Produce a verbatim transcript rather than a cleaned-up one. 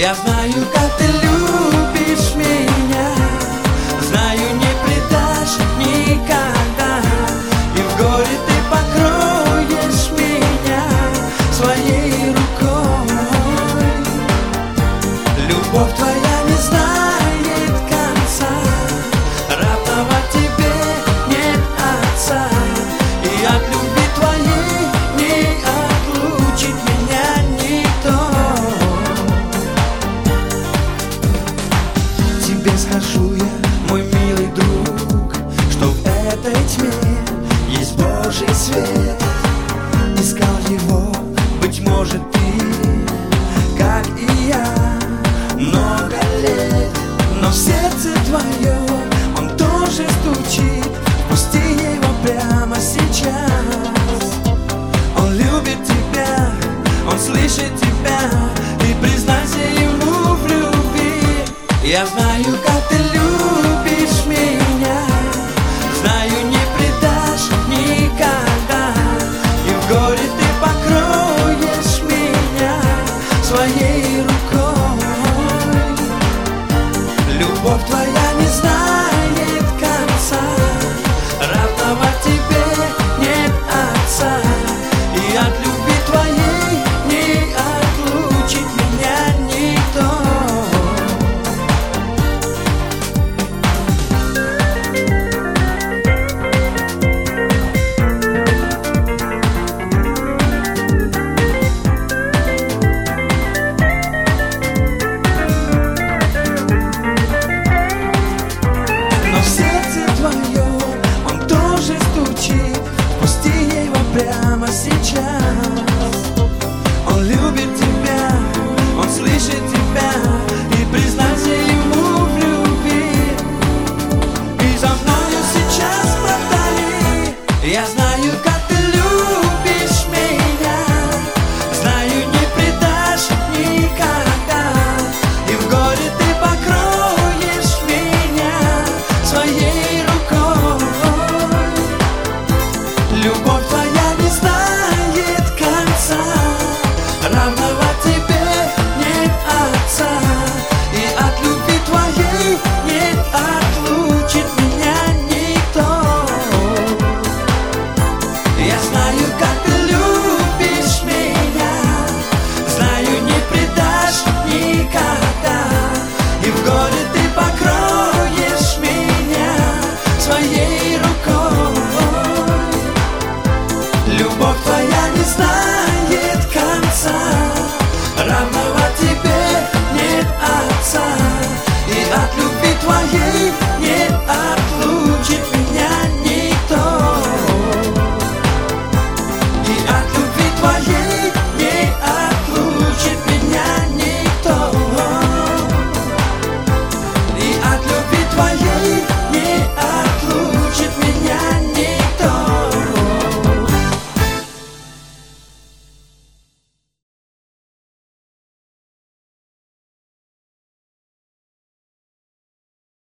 Я знаю, как ты любишь меня, знаю, не предашь никогда, и в горе ты покроешь меня своей рукой. Любовь твоя не знает конца, равного тебе нет отца, и от любви твоей не отлучит меня никто. Тебе скажу я, мой милый друг, что в этой тьме есть Божий свет. Искал его, быть может, ты, как и я, много лет, но в сердце твоем он тоже стучит. Впусти его прямо сейчас. Он любит тебя, он слышит тебя, и признайся ему в любви. Я знаю, как ты любишь